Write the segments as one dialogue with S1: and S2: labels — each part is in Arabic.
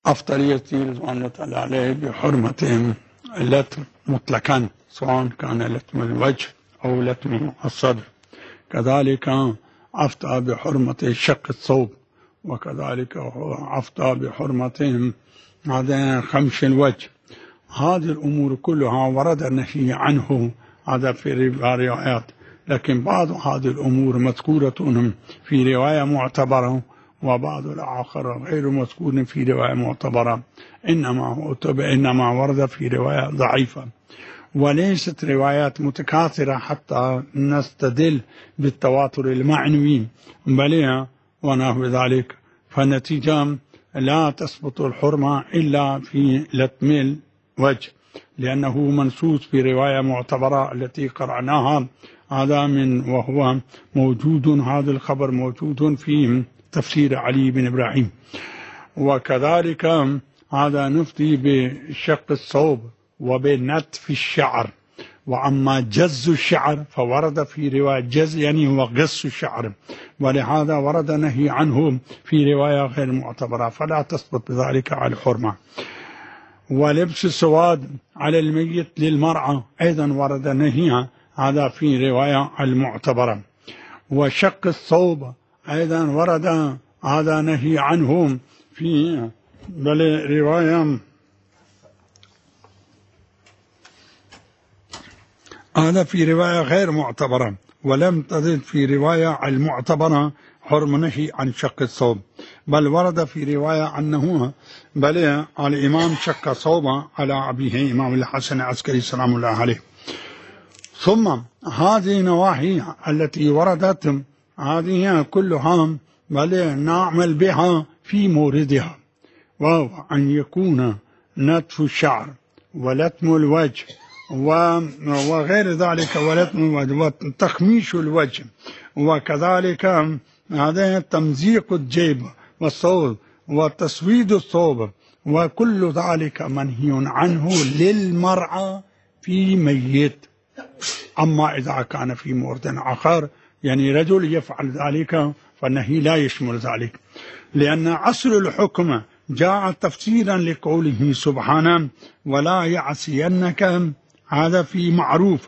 S1: أفضلية رضوان الله تعالى عليه بحرمة اللتم مطلقا، سواء كان لتم الوجه أو لتم الصدر. كذلك أفتى بحرمة شق الثوب، وكذلك أفتى بحرمة خمش الوجه. هذه الأمور كلها ورد النهي عنه هذا في الروايات، لكن بعض هذه الأمور مذكورة في رواية معتبرة، وبعض الآخر غير مذكور في رواية معتبرة، إنما ورد في رواية ضعيفة، وليست روايات متكاثرة حتى نستدل بالتواتر المعنوي بل ونحو ذلك. فالنتيجة لا تثبت الحرمة إلا في لتم الوجه، لأنه منصوص في رواية معتبرة التي قرأناها، هذا وهو موجود، هذا الخبر موجود في تفسير علي بن إبراهيم. وكذلك هذا نفتي بشق الثوب وبنتف الشعر. وأما جز الشعر فورد في رواية جز يعني هو قص الشعر، ولهذا ورد نهي عنه في رواية غير معتبرة، فلا تثبت بذلك على الحرمة. ولبس السواد على الميت للمرأة أيضا ورد نهي، هذا في رواية المعتبرة. وشق الثوب أيضا ورد هذا نهي عنه في رواية، هذا في رواية غير معتبرة، ولم تزد في رواية المعتبرة حرم نهي عن شق الثوب، بل ورد في رواية أنه الإمام شق ثوبه على أبيه إمام الحسن العسكري سلام الله عليه. ثم هذه النواحي التي وردت هذه كلها نعمل بها في موردها، وهو أن يكون نتف الشعر ولتم الوجه وغير ذلك، ولتم الوجه وتخميش الوجه، وكذلك هذا تمزيق الجيب والثوب وتسويد الثوب، وكل ذلك منهي عنه للمرأة في ميت. أما إذا كان في مورد آخر يعني رجل يفعل ذلك فالنهي لا يشمل ذلك، لأن أصل الحكم جاء تفسيرا لقوله سبحانه ولا يعصينك، هذا في معروف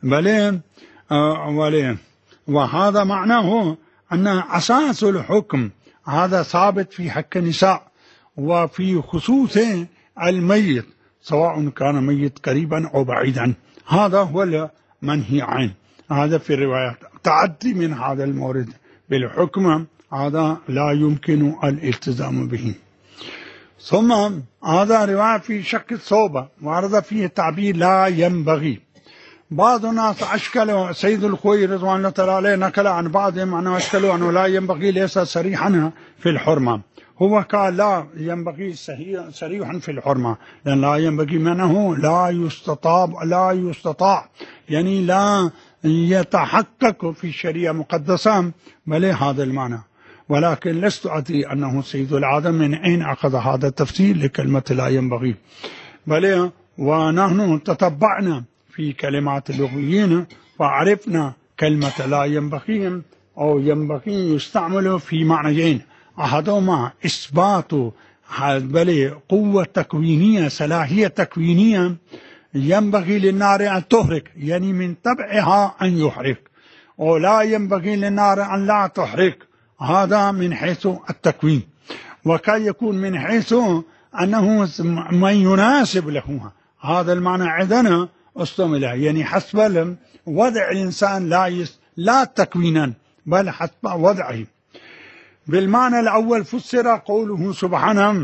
S1: وهذا معناه أن أساس الحكم هذا ثابت في حق النساء، وفي خصوص الميت سواء كان ميت قريبا أو بعيدا، هذا هو المنهي عنه. هذا في الروايات تعدي من هذا المورد بالحكم، هذا لا يمكن الالتزام به. ثم هذا رواية في شق الثوب ورد فيه تعبير لا ينبغي. بعض الناس أشكلوا، سيد الخوي رضوان الله تعالى عليه نقل عن بعضهم أنه أشكلوا أنه لا ينبغي ليس صريحا في الحرمة، هو قال لا ينبغي صريحا في الحرمة، لأن لا ينبغي منه لا يستطاع يعني لا يتحقق في الشريعة المقدسة، بل هذا المعنى. ولكن لست أدري أنه سيد العالم من أين أخذ هذا التفسير لكلمة لا ينبغي، بل ونحن تتبعنا في كلمات اللغويين فعرفنا كلمة لا ينبغي أو ينبغي يستعمل في معنيين، أحدهما إثبات قوة تكوينية، صلاحية تكوينية، ينبغي للنار أن تحرق يعني من طبعها أن يحرق، ولا ينبغي للنار أن لا تحرق، هذا من حيث التكوين. وكان يكون من حيث أنه من يناسب له، هذا المعنى عندنا استعمل يعني حسب وضع الإنسان لا تكوينا بل حسب وضعه. بالمعنى الأول فسر قوله سبحانه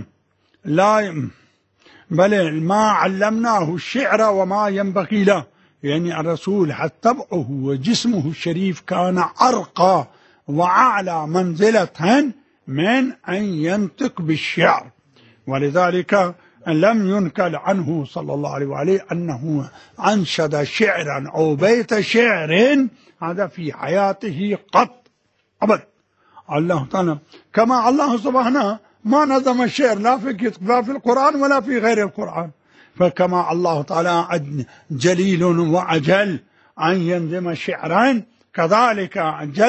S1: بل ما علمناه الشعر وما ينبغي له، يعني الرسول حتى طبعه وجسمه الشريف كان أرقى وأعلى منزلة من أن ينطق بالشعر، ولذلك لم ينقل عنه صلى الله عليه وآله أنه أنشد شعرا أو بيت شعر هذا في حياته قط أبدا. الله تعالى كما الله سبحانه ما نظم الشعر لا في القرآن ولا في غير القرآن، فكما الله تعالى جليل وأجل أن ينظم شعرا كذلك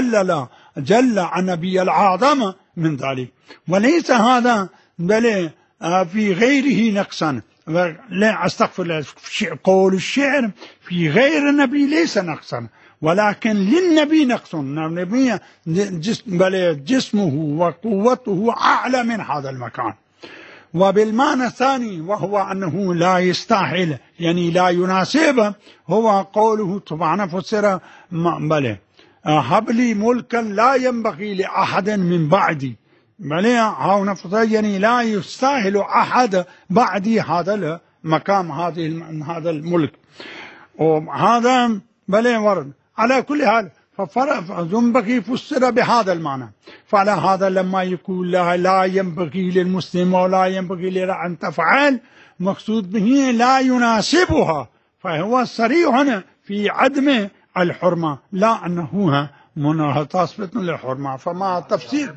S1: جل عن نبي العظم من ذلك. وليس هذا بل في غيره نقصا. لا أستغفر الله، قول الشعر في غير النبي ليس نقصا، ولكن للنبي نقص. النبي جسمه وقوته أعلى من هذا المكان. وبالمعنى الثاني وهو أنه لا يستاهل، يعني لا يناسبه، هو قوله سبحانه فسر هب لي ملكا لا ينبغي لأحد من بعدي. يعني لا يستاهل أحد بعدي هذا المقام، هذا الملك. وهذا ورد على كل حال. فينبغي فسر بهذا المعنى. فعلى هذا لما يقول لا ينبغي للمسلم ولا ينبغي له أن تفعل، مقصود به لا يناسبها، فهو صريح في عدم الحرمة، لا أنه مناهضة للحرمة. فما تفسير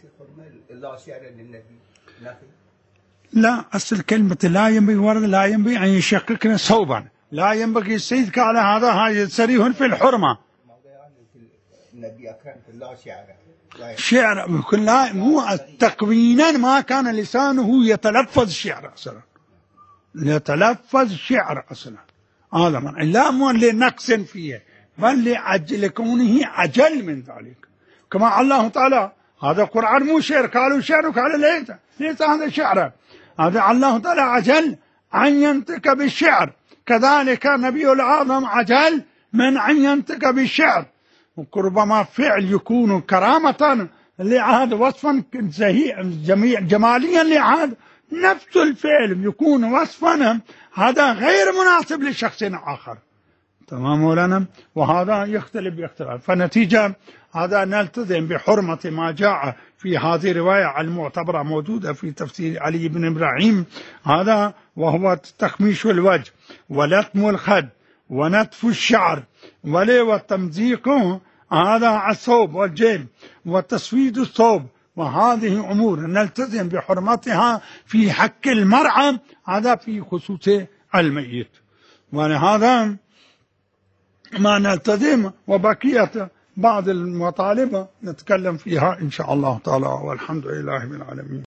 S1: لا أصل كلمة لا ينبغي ورد لا ينبغي أن يشككنا صوبا، لا ينبغي السيد على هذا صريح في الحرمة.
S2: النبي أكرم الله
S1: شعر لا مو تكوينا، ما كان لسانه يتلفظ شعر أصلا، يتلفظ شعر أصلا، هذا من لا مو لنقص فيه بل لكونه أجل من ذلك. كما الله تعالى هذا القرآن مو شعر، قالوا شعر وقال ليس هذا شعر، هذا الله تعالى عجل أن ينطق بالشعر، كذلك النبي الأعظم عجل من أن ينطق بالشعر. وربما فعل يكون كرامة لعهد وصفا جماليا لعهد، نفس الفعل يكون وصفا هذا غير مناسب لشخص آخر. تمام مولانا؟ وهذا يختلف. فنتيجة هذا نلتزم بحرمة ما جاء في هذه الرواية المعتبرة موجودة في تفسير علي بن إبراهيم، هذا وهو تخميش الوجه ولطم الخد ونتف الشعر والتمزيق هذا الثوب والجيب وتسويد الثوب، وهذه أمور نلتزم بحرمتها في حق المرأة، هذا في خصوص الميت. ولهذا ما نلتزم، وبقية بعض المطالب نتكلم فيها إن شاء الله تعالى، والحمد لله من العالمين.